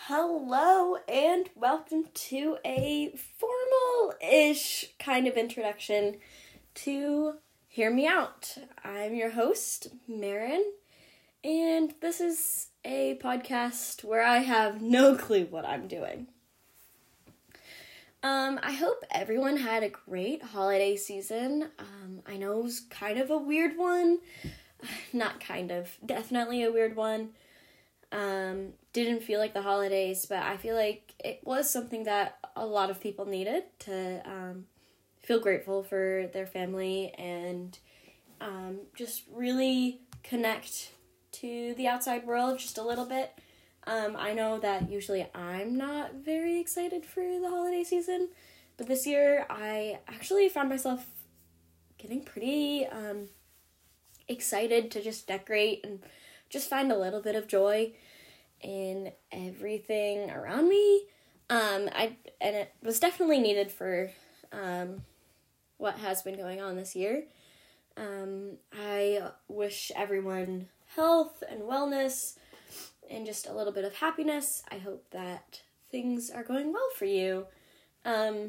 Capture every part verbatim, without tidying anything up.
Hello and welcome to a formal-ish kind of introduction to Hear Me Out. I'm your host, Marin, and this is a podcast where I have no clue what I'm doing. Um, I hope everyone had a great holiday season. Um, I know it was kind of a weird one. Not kind of, definitely a weird one. Um, didn't feel like the holidays, but I feel like it was something that a lot of people needed to um, feel grateful for their family and um, just really connect to the outside world just a little bit. Um, I know that usually I'm not very excited for the holiday season, but this year I actually found myself getting pretty um, excited to just decorate and just find a little bit of joy in everything around me. Um, I and it was definitely needed for um, what has been going on this year. Um, I wish everyone health and wellness and just a little bit of happiness. I hope that things are going well for you. Um,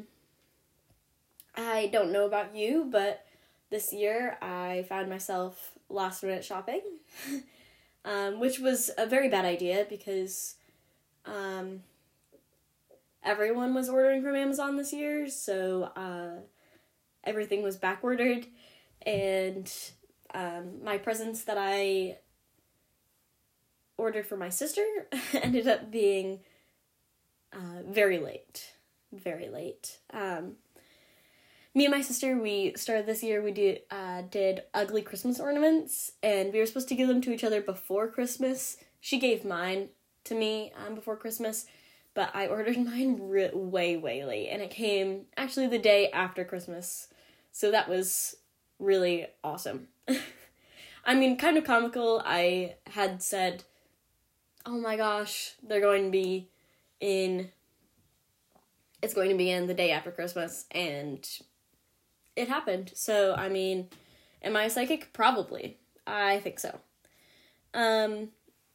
I don't know about you, but this year I found myself last minute shopping. Um, which was a very bad idea because um, everyone was ordering from Amazon this year, so uh, everything was back ordered, and um, my presents that I ordered for my sister ended up being uh, very late, very late. Um, Me and my sister, we started this year, we did, uh, did ugly Christmas ornaments, and we were supposed to give them to each other before Christmas. She gave mine to me um, before Christmas, but I ordered mine re- way, way late, and it came actually the day after Christmas, so that was really awesome. I mean, kind of comical. I had said, oh my gosh, they're going to be in, it's going to be in the day after Christmas, and it happened. So, I mean, am I a psychic? Probably. I think so. Um,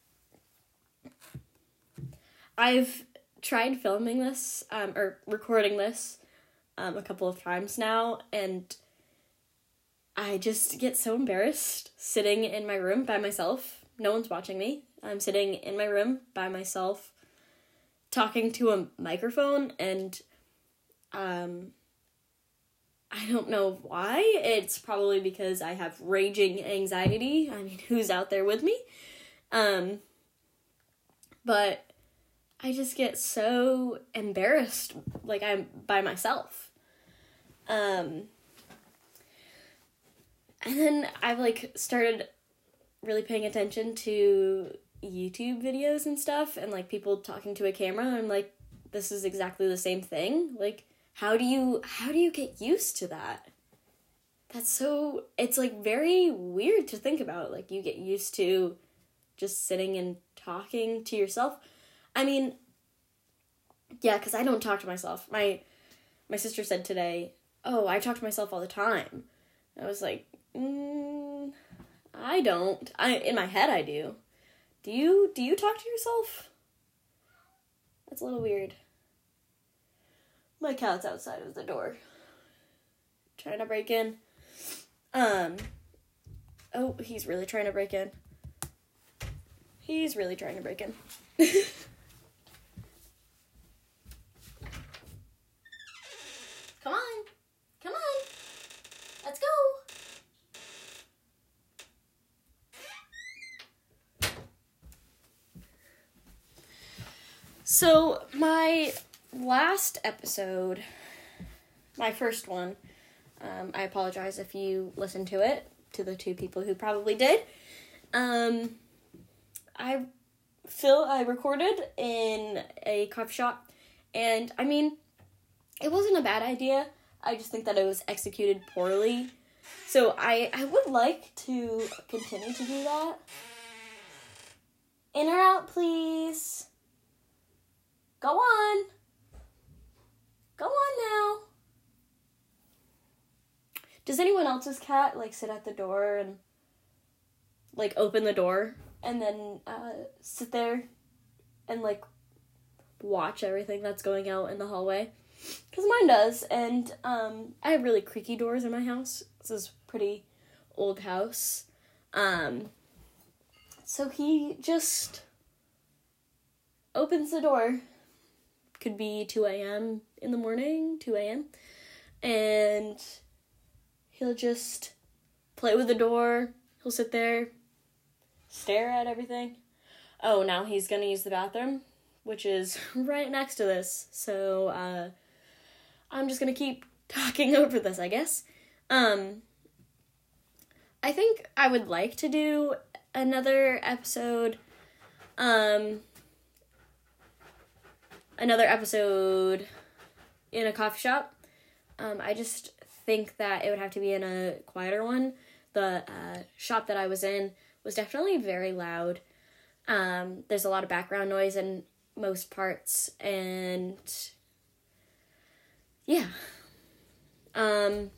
I've tried filming this, um, or recording this, um, a couple of times now, and I just get so embarrassed sitting in my room by myself. No one's watching me. I'm sitting in my room by myself, talking to a microphone, and, um... I don't know why. It's probably because I have raging anxiety. I mean, who's out there with me? Um, but I just get so embarrassed, like I'm by myself. Um, and then I've, like, started really paying attention to YouTube videos and stuff, and, like, people talking to a camera, and I'm like, this is exactly the same thing. Like, How do you, how do you get used to that? That's so, it's like very weird to think about. Like you get used to just sitting and talking to yourself. I mean, yeah, because I don't talk to myself. My, my sister said today, oh, I talk to myself all the time. I was like, mm, I don't. I, in my head I do. Do you, do you talk to yourself? That's a little weird. My cat's outside of the door, trying to break in. Um, oh, he's really trying to break in. He's really trying to break in. Come on. Come on. Let's go. So, my last episode, my first one, um, I apologize if you listened to it, to the two people who probably did. Um, I feel I recorded in a coffee shop, and I mean, it wasn't a bad idea. I just think that it was executed poorly. So I, I would like to continue to do that. In or out, please. Go on. Go on now. Does anyone else's cat, like, sit at the door and, like, open the door and then uh, sit there and, like, watch everything that's going out in the hallway. Because mine does, and um, I have really creaky doors in my house. This is a pretty old house. Um, so he just opens the door. Could be two a.m. in the morning, two a.m. And he'll just play with the door. He'll sit there, stare at everything. Oh, now he's going to use the bathroom, which is right next to this. So, uh, I'm just going to keep talking over this, I guess. Um, I think I would like to do another episode, um, another episode in a coffee shop. Um, I just think that it would have to be in a quieter one. The uh, shop that I was in was definitely very loud. Um, there's a lot of background noise in most parts, and yeah. Um,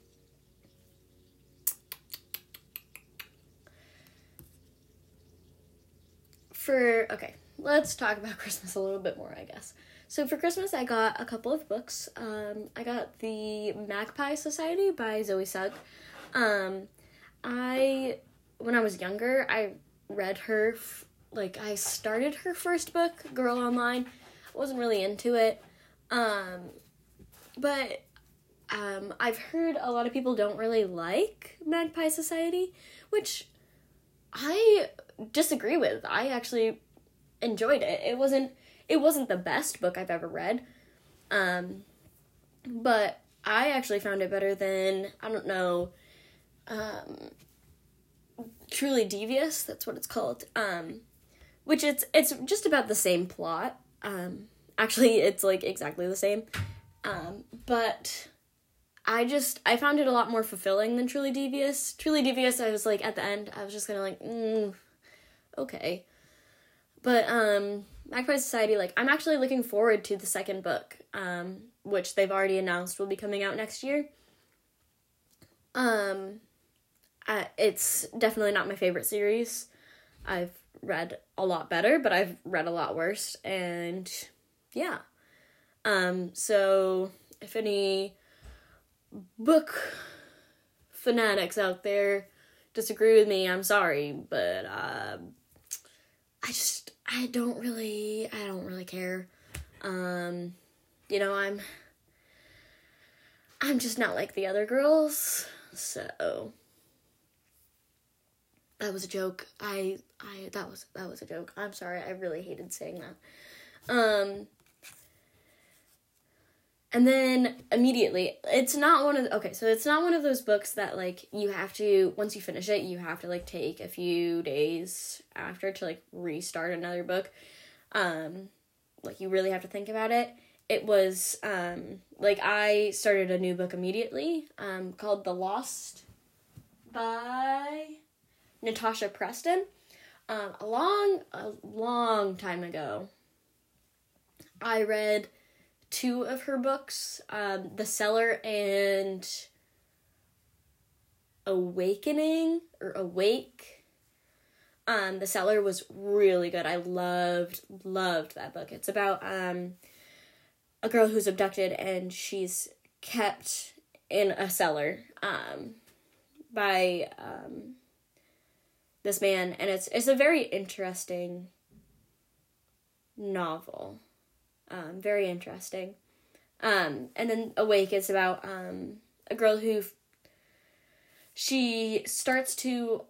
for, okay, let's talk about Christmas a little bit more, I guess. So for Christmas, I got a couple of books. Um, I got the Magpie Society by Zoe Sugg. Um, I, when I was younger, I read her, f- like, I started her first book, Girl Online. I wasn't really into it. Um, but, um, I've heard a lot of people don't really like Magpie Society, which I disagree with. I actually enjoyed it. It wasn't, it wasn't the best book I've ever read. Um, but I actually found it better than, I don't know, um, Truly Devious, that's what it's called. Um, which it's, it's just about the same plot. Um, actually, it's, like, exactly the same. Um, but I just, I found it a lot more fulfilling than Truly Devious. Truly Devious, I was, like, at the end, I was just kind of like, mm, okay. But, um, Magpie Society, like, I'm actually looking forward to the second book, um, which they've already announced will be coming out next year. Um, I, it's definitely not my favorite series. I've read a lot better, but I've read a lot worse, and yeah. Um, so, if any book fanatics out there disagree with me, I'm sorry, but, uh, I just, I don't really, I don't really care. Um, you know, I'm, I'm just not like the other girls, so, that was a joke. I, I, that was, that was a joke. I'm sorry, I really hated saying that. Um, and then, immediately, it's not one of, the, okay, so it's not one of those books that, like, you have to, once you finish it, you have to, like, take a few days after to, like, restart another book. Um, like, you really have to think about it. It was, um, like, I started a new book immediately, um, called The Lost by Natasha Preston. Um, a long, a long time ago, I read two of her books, um, The Cellar and Awakening, or Awake. Um, The Cellar was really good. I loved, loved that book. It's about, um, a girl who's abducted and she's kept in a cellar, um, by, um, this man, and it's, it's a very interesting novel. Um, very interesting. Um, and then Awake is about, um, a girl who, she starts to,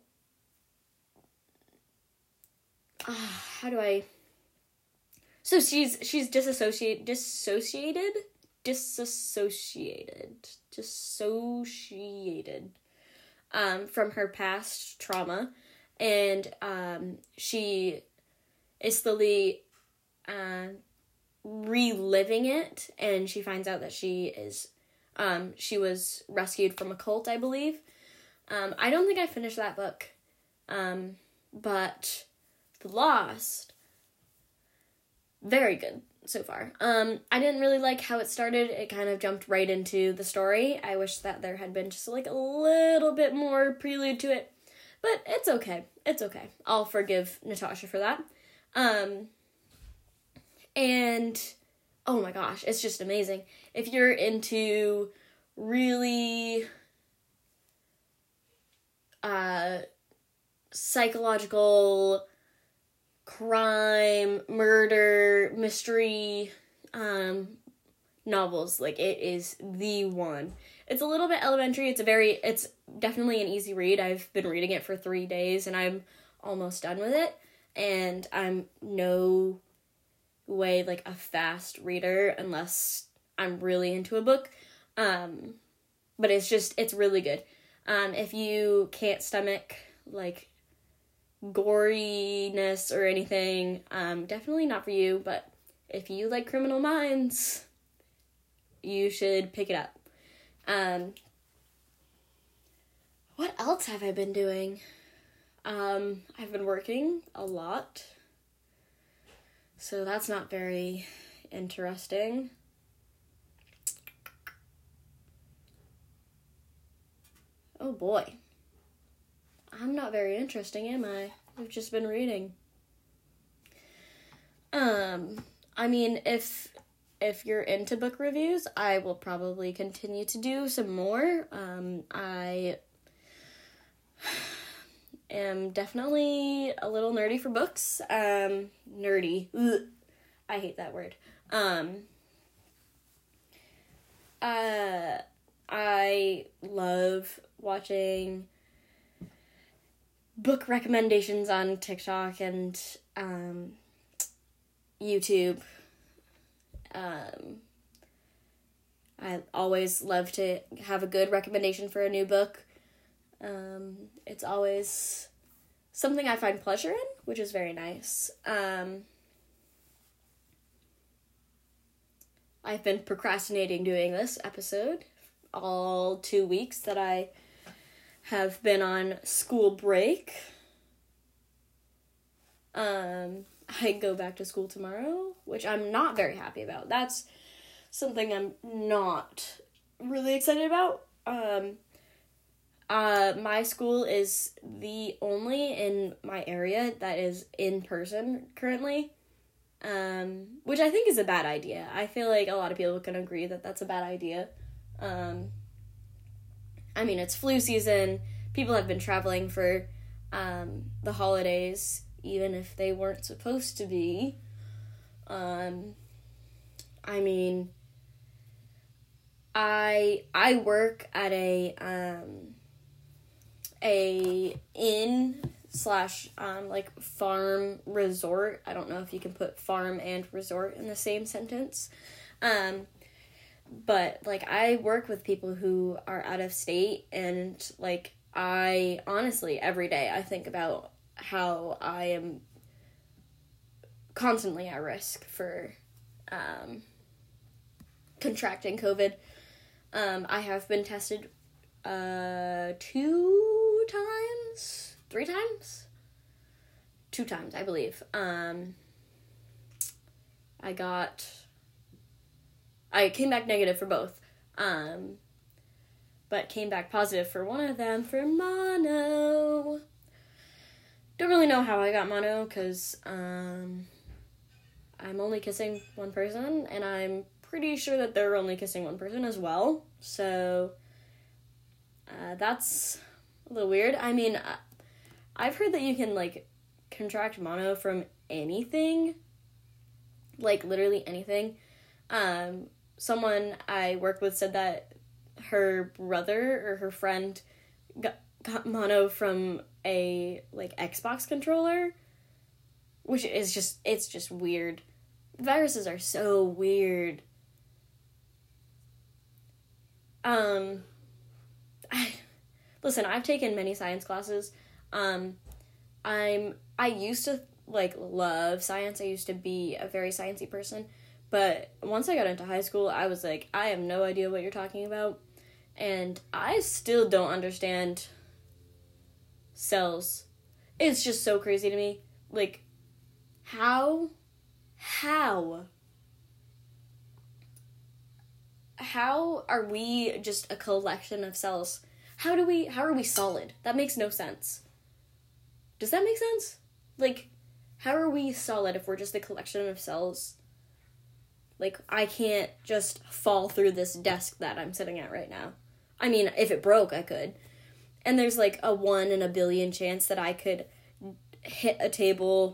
uh, how do I, so she's, she's disassociate, dissociated, disassociated, dissociated, um, from her past trauma, and, um, she is slowly, uh, reliving it, and she finds out that she is, um, she was rescued from a cult, I believe. Um, I don't think I finished that book, um, but The Lost, very good so far. Um, I didn't really like how it started. It kind of jumped right into the story. I wish that there had been just, like, a little bit more prelude to it, but it's okay. It's okay. I'll forgive Natasha for that. Um, And, oh my gosh, it's just amazing. If you're into really uh, psychological crime, murder, mystery um, novels, like, it is the one. It's a little bit elementary. It's a very, it's definitely an easy read. I've been reading it for three days, and I'm almost done with it. And I'm no way, like, a fast reader unless I'm really into a book. Um, but it's just, it's really good. Um, if you can't stomach, like, goriness or anything, um, definitely not for you. But if you like Criminal Minds, you should pick it up. Um, what else have I been doing? Um, I've been working a lot, so that's not very interesting. Oh boy. I'm not very interesting, am I? I've just been reading. Um, I mean, if if you're into book reviews, I will probably continue to do some more. Um, I am definitely a little nerdy for books. Um, nerdy. Ugh. I hate that word. Um, uh, I love watching book recommendations on TikTok and um, YouTube. Um, I always love to have a good recommendation for a new book. Um, it's always something I find pleasure in, which is very nice. Um, I've been procrastinating doing this episode all two weeks that I have been on school break. Um, I go back to school tomorrow, which I'm not very happy about. That's something I'm not really excited about. Um, uh, my school is the only in my area that is in person currently, um, which I think is a bad idea. I feel like a lot of people can agree that that's a bad idea. Um, I mean, it's flu season. People have been traveling for um, the holidays, even if they weren't supposed to be. Um, I mean, I I work at a um, a inn slash um like farm resort. I don't know if you can put farm and resort in the same sentence. Um, but like I work with people who are out of state, and like I honestly every day I think about how I am constantly at risk for um, contracting COVID. Um, I have been tested uh, two times, three times, two times, I believe. Um, I got, I came back negative for both, um, but came back positive for one of them for mono. Don't really know how I got mono, because um, I'm only kissing one person, and I'm pretty sure that they're only kissing one person as well, so uh, that's a little weird. I mean, I've heard that you can, like, contract mono from anything, like, literally anything. Um, someone I work with said that her brother or her friend got, got mono from a, like, Xbox controller, which is just, it's just weird. Viruses are so weird. Um, I, listen, I've taken many science classes. Um, I'm, I used to, like, love science. I used to be a very sciencey person, but once I got into high school, I was like, I have no idea what you're talking about, and I still don't understand cells. It's just so crazy to me. Like, how, how, how are we just a collection of cells? How do we, how are we solid? That makes no sense. Does that make sense? Like, how are we solid if we're just a collection of cells? Like, I can't just fall through this desk that I'm sitting at right now. I mean, if it broke, I could. And there's, like, a one in a billion chance that I could hit a table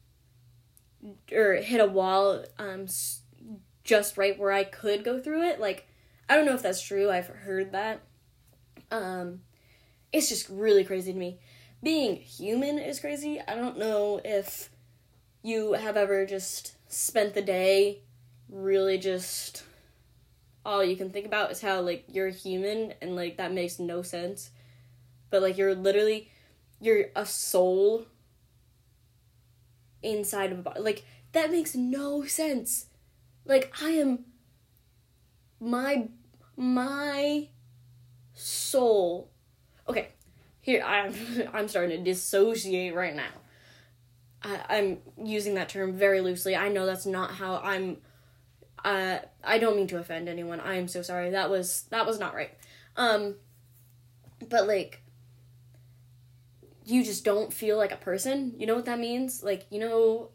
or hit a wall um, just right where I could go through it. Like, I don't know if that's true. I've heard that. Um, it's just really crazy to me. Being human is crazy. I don't know if you have ever just spent the day really just all you can think about is how, like, you're human and, like, that makes no sense. But, like, you're literally, you're a soul inside of a body. Like, that makes no sense. Like, I am, my, my soul. Okay, here, I'm, I'm starting to dissociate right now. I, I'm using that term very loosely. I know that's not how I'm, uh, I don't mean to offend anyone. I am so sorry. That was, that was not right. Um, but, like, you just don't feel like a person. You know what that means? Like, you know,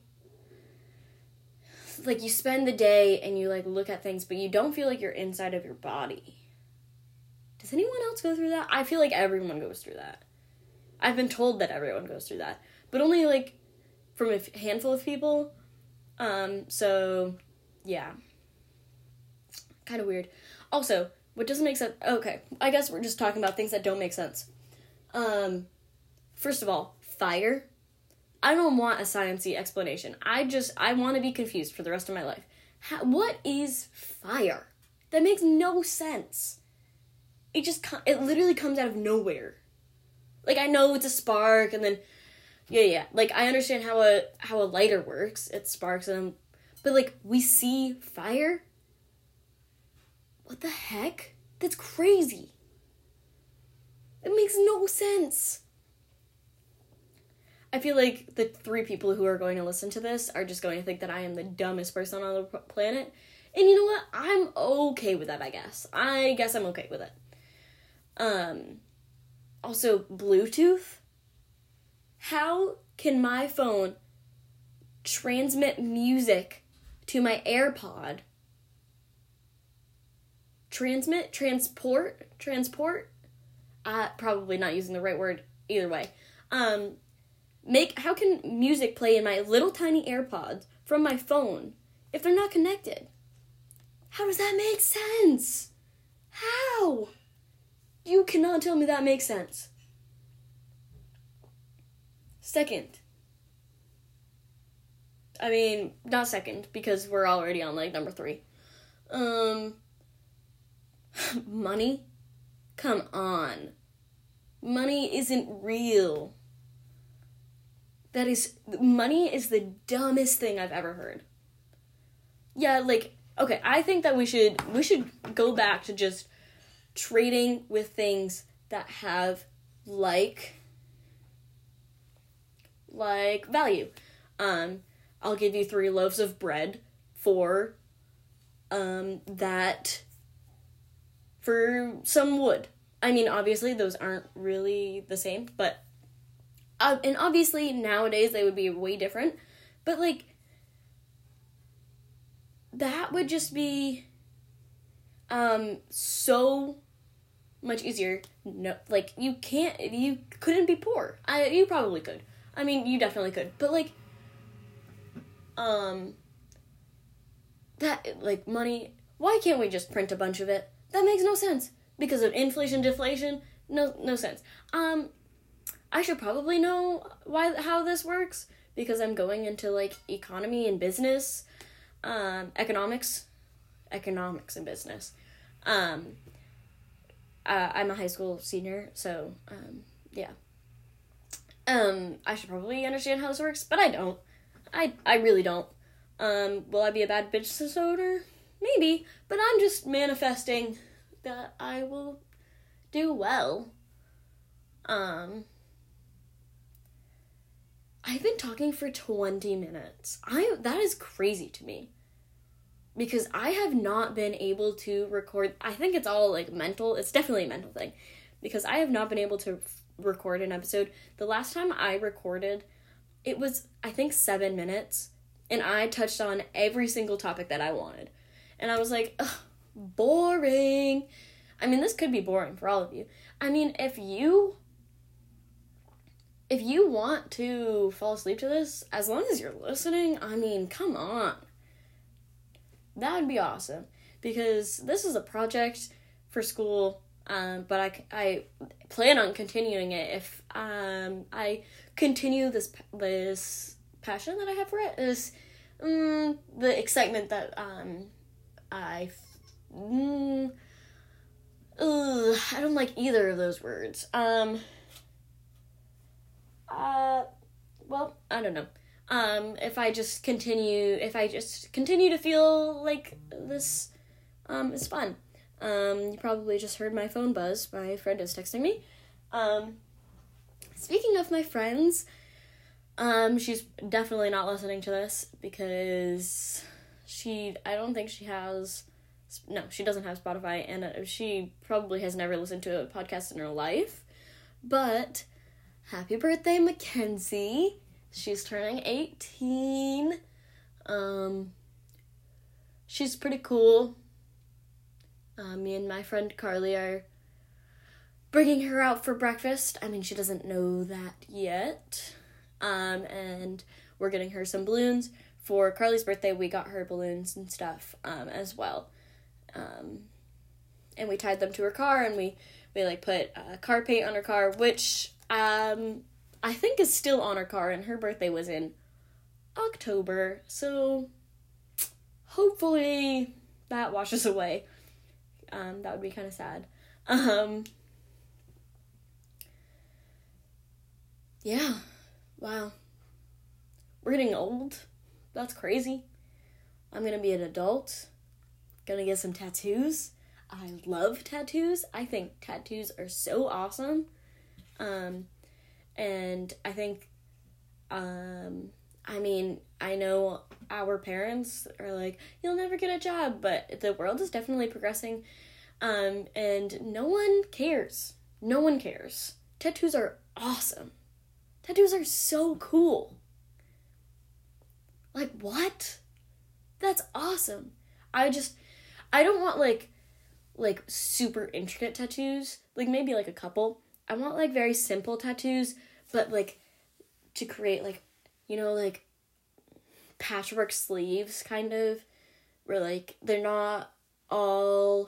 like, you spend the day and you, like, look at things, but you don't feel like you're inside of your body. Does anyone else go through that? I feel like everyone goes through that. I've been told that everyone goes through that. But only, like, from a handful of people. Um, so, yeah. Kind of weird. Also, what doesn't make sense... Okay, I guess we're just talking about things that don't make sense. Um, first of all, fire. I don't want a sciencey explanation. I just... I want to be confused for the rest of my life. How, what is fire? That makes no sense. It just... It literally comes out of nowhere. Like, I know it's a spark, and then... Yeah, yeah. Like, I understand how a how a lighter works. It sparks and... But, like, we see fire? What the heck? That's crazy. It makes no sense. I feel like the three people who are going to listen to this are just going to think that I am the dumbest person on the planet. And you know what? I'm okay with that, I guess. I guess I'm okay with it. Um, also, Bluetooth. How can my phone transmit music to my AirPod? Transmit? Transport? Transport? Uh, probably not using the right word either way. Um, make, how can music play in my little tiny AirPods from my phone if they're not connected? How does that make sense? How? You cannot tell me that makes sense. Second. I mean, not second, because we're already on, like, number three. Um, money? Come on. Money isn't real. That is, money is the dumbest thing I've ever heard. Yeah, like, okay, I think that we should, we should go back to just trading with things that have, like... like value. Um, I'll give you three loaves of bread for um, that, for some wood. I mean, obviously, those aren't really the same, but, uh, and obviously, nowadays, they would be way different, but, like, that would just be, um, so much easier. No, like, you can't, you couldn't be poor. I, you probably could. I mean, you definitely could. But, like, um, that, like, money, why can't we just print a bunch of it? That makes no sense. Because of inflation, deflation, no, no sense. Um, I should probably know why, how this works, because I'm going into, like, economy and business, um, economics, economics and business. Um, uh, I'm a high school senior, so, um, yeah. Um, I should probably understand how this works, but I don't. I I really don't. Um, will I be a bad business owner? Maybe, but I'm just manifesting that I will do well. Um, I've been talking for twenty minutes. I that is crazy to me. Because I have not been able to record, I think it's all, like, mental. It's definitely a mental thing. Because I have not been able to record an episode. The last time I recorded, it was, I think, seven minutes, and I touched on every single topic that I wanted. And I was like, ugh, boring. I mean, this could be boring for all of you. I mean, if you, if you want to fall asleep to this, as long as you're listening, I mean, come on. That would be awesome. Because this is a project for school, um, but I, I plan on continuing it if um, I continue this this passion that I have for it, is um, the excitement that um, I... Mm, ugh, I don't like either of those words. Um, uh, well, I don't know. Um, if I just continue, if I just continue to feel like this, um, is fun. Um, you probably just heard my phone buzz. My friend is texting me. Um, speaking of my friends, um, she's definitely not listening to this because she, I don't think she has, no, she doesn't have Spotify, and uh, she probably has never listened to a podcast in her life. But happy birthday, Mackenzie. She's turning eighteen. Um, she's pretty cool. Uh, me and my friend Carly are bringing her out for breakfast. I mean, she doesn't know that yet. Um, and we're getting her some balloons. For Carly's birthday, we got her balloons and stuff, um, as well. Um, and we tied them to her car, and we, we like, put uh, car paint on her car, which, um... I think is still on her car, and her birthday was in October, so hopefully that washes away. Um, that would be kind of sad. Um, yeah, wow. We're getting old. That's crazy. I'm gonna be an adult. Gonna get some tattoos. I love tattoos. I think tattoos are so awesome. Um... And I think, um, I mean, I know our parents are like, you'll never get a job, but the world is definitely progressing, um, and no one cares. No one cares. Tattoos are awesome. Tattoos are so cool. Like, what? That's awesome. I just, I don't want, like, like, super intricate tattoos. Like, maybe, like, a couple. I want, like, very simple tattoos, but, like, to create, like, you know, like, patchwork sleeves, kind of, where, like, they're not all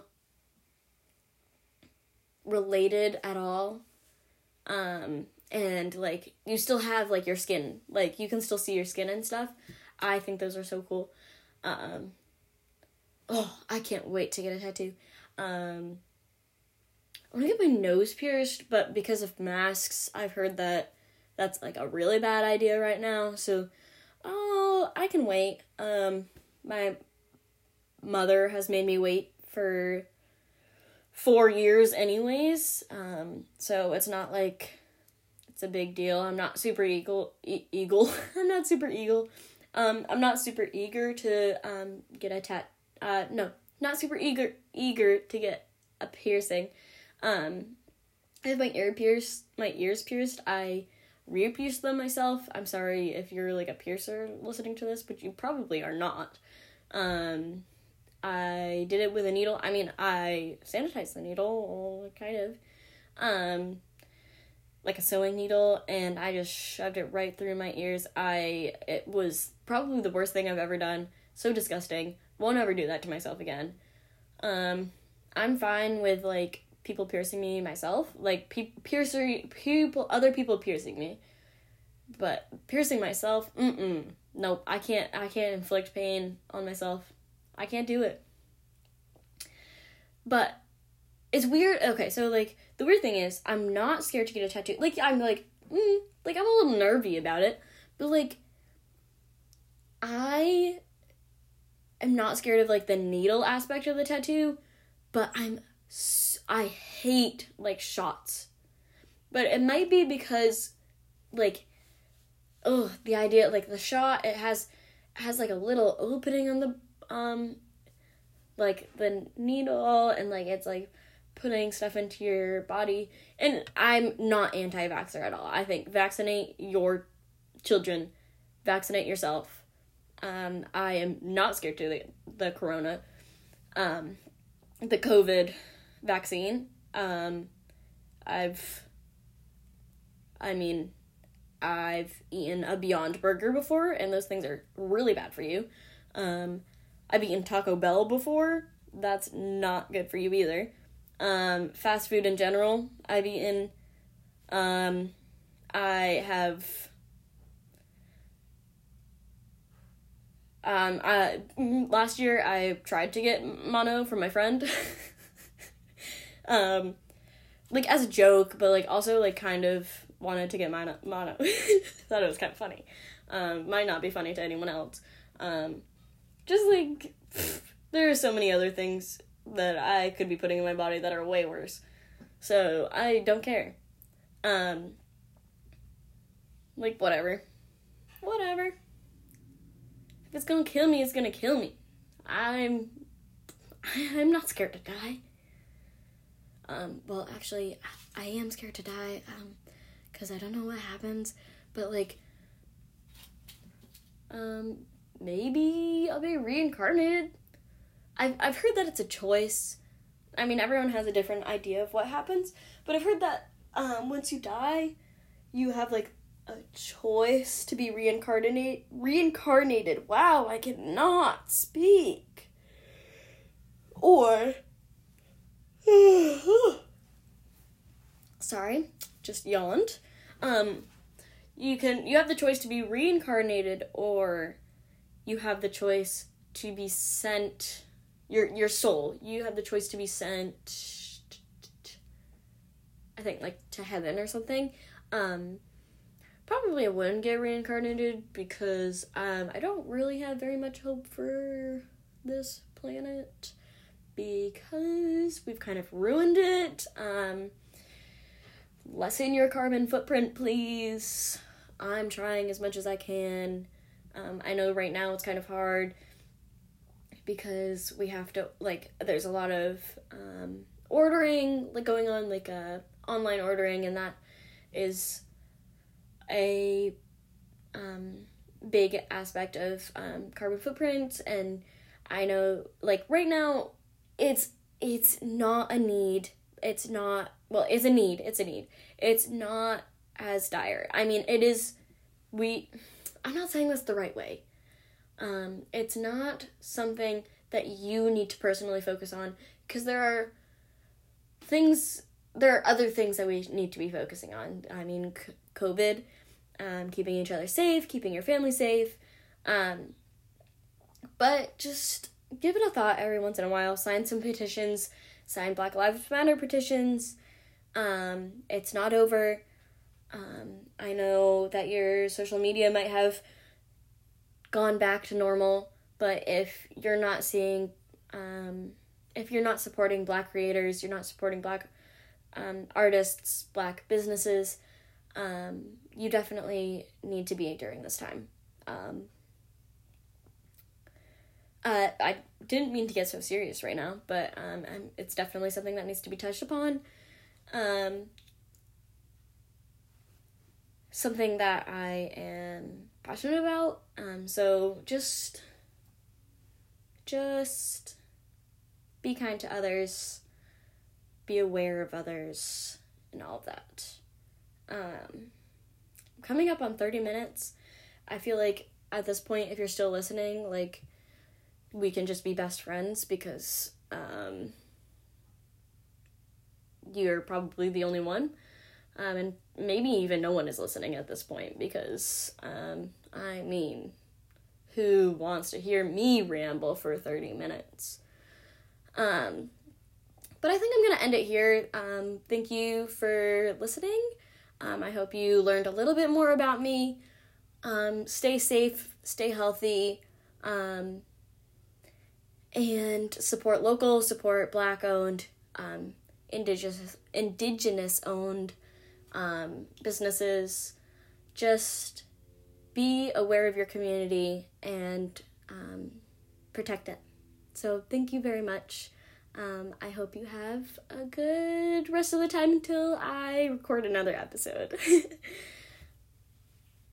related at all, um, and, like, you still have, like, your skin, like, you can still see your skin and stuff. I think those are so cool. Um, oh, I can't wait to get a tattoo. Um... I want to get my nose pierced, but because of masks, I've heard that that's, like, a really bad idea right now, so, oh, I can wait. Um, my mother has made me wait for four years anyways, um, so it's not, like, it's a big deal. I'm not super eagle, e- eagle, I'm not super eagle, um, I'm not super eager to, um, get a tat, uh, no, not super eager, eager to get a piercing. Um, I have my ear pierced, my ears pierced. I re-pierced them myself. I'm sorry if you're, like, a piercer listening to this, but you probably are not. Um, I did it with a needle. I mean, I sanitized the needle, kind of, um, like a sewing needle, and I just shoved it right through my ears. I, it was probably the worst thing I've ever done. So disgusting. Won't ever do that to myself again. Um, I'm fine with, like, people piercing me myself, like, pe- piercer, people, other people piercing me, but piercing myself, mm-mm, nope, I can't, I can't inflict pain on myself, I can't do it, but, it's weird, okay, so, like, the weird thing is, I'm not scared to get a tattoo, like, I'm, like, mm, like, I'm a little nervy about it, but, like, I am not scared of, like, the needle aspect of the tattoo, but I'm I hate, like, shots. But it might be because, like, ugh, the idea, like, the shot, it has, it has, like, a little opening on the, um, like, the needle, and, like, it's, like, putting stuff into your body. And I'm not anti-vaxxer at all. I think vaccinate your children. Vaccinate yourself. Um, I am not scared to the, the corona. um, the COVID vaccine. Um, I've, I mean, I've eaten a Beyond Burger before, and those things are really bad for you. Um, I've eaten Taco Bell before. That's not good for you either. Um, fast food in general, I've eaten. Um, I have... Um, I, last year I tried to get mono from my friend. um, like, as a joke, but, like, also, like, kind of wanted to get mono. mono. Thought it was kind of funny. Um, might not be funny to anyone else. Um, just, like, pff, there are so many other things that I could be putting in my body that are way worse. So, I don't care. Um, like, whatever. Whatever. If it's gonna kill me, it's gonna kill me. I'm... I'm not scared to die. Um, well, actually, I am scared to die, um, because I don't know what happens, but, like, um, maybe I'll be reincarnated. I've, I've heard that it's a choice. I mean, everyone has a different idea of what happens, but I've heard that, um, once you die, you have, like, a choice to be reincarnated. Reincarnated. Wow, I cannot speak. Or... Sorry, just yawned. Um, you can, you have the choice to be reincarnated, or you have the choice to be sent, your, your soul, you have the choice to be sent, I think, like, to heaven or something. Um, probably I wouldn't get reincarnated, because, um, I don't really have very much hope for this planet, because we've kind of ruined it. Um, lessen your carbon footprint, please. I'm trying as much as I can. Um, I know right now it's kind of hard because we have to, like, there's a lot of um, ordering, like, going on, like, uh, online ordering, and that is a um, big aspect of um, carbon footprint. And I know, like, right now, It's it's not a need. It's not, well, it's a need. It's a need. It's not as dire. I mean, it is, we, I'm not saying this the right way. Um, it's not something that you need to personally focus on, because there are things, there are other things that we need to be focusing on. I mean, c- COVID, um, keeping each other safe, keeping your family safe, um, but just... give it a thought every once in a while. Sign some petitions. Sign Black Lives Matter petitions. Um, it's not over. Um, I know that your social media might have gone back to normal, but if you're not seeing, um, if you're not supporting Black creators, you're not supporting Black um, artists, Black businesses, um, you definitely need to be during this time. Um, Uh, I didn't mean to get so serious right now, but um, I'm, it's definitely something that needs to be touched upon. Um, something that I am passionate about. Um, so just, just be kind to others, be aware of others, and all of that. Um, coming up on thirty minutes. I feel like at this point, if you're still listening, like, we can just be best friends, because um, you're probably the only one, um, and maybe even no one is listening at this point, because, um, I mean, who wants to hear me ramble for thirty minutes? Um, but I think I'm going to end it here. Um, thank you for listening. Um, I hope you learned a little bit more about me. Um, stay safe, stay healthy, um, and support local, support Black-owned, um, indigenous, indigenous-owned um, businesses. Just be aware of your community and um, protect it. So thank you very much. Um, I hope you have a good rest of the time until I record another episode.